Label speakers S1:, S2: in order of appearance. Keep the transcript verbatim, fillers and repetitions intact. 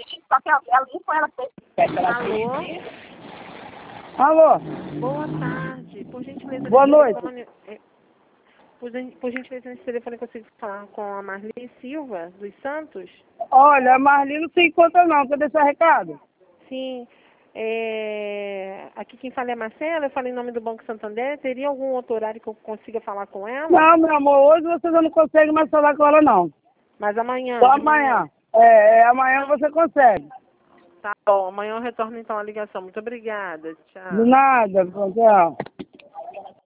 S1: só que alguém foi ela fez.
S2: Alô?
S3: Alô? Boa tarde. Por gentileza,
S2: Boa
S3: nesse
S2: noite.
S3: telefone, é, por, gen- por gentileza, nesse telefone eu consigo falar com a Marli Silva, dos Santos?
S2: Olha, a Marli não se encontra não, quer deixar recado?
S3: Sim. É, aqui quem fala é a Marcela, eu falo em nome do Banco Santander. Teria algum outro horário que eu consiga falar com ela?
S2: Não, meu amor, hoje você já não consegue mais falar com ela não.
S3: Mas amanhã,
S2: Só
S3: de manhã.
S2: amanhã. É, é, amanhã você consegue.
S3: Tá bom, amanhã eu retorno então a ligação. Muito obrigada.
S2: De
S3: Tchau.
S2: nada, tchau.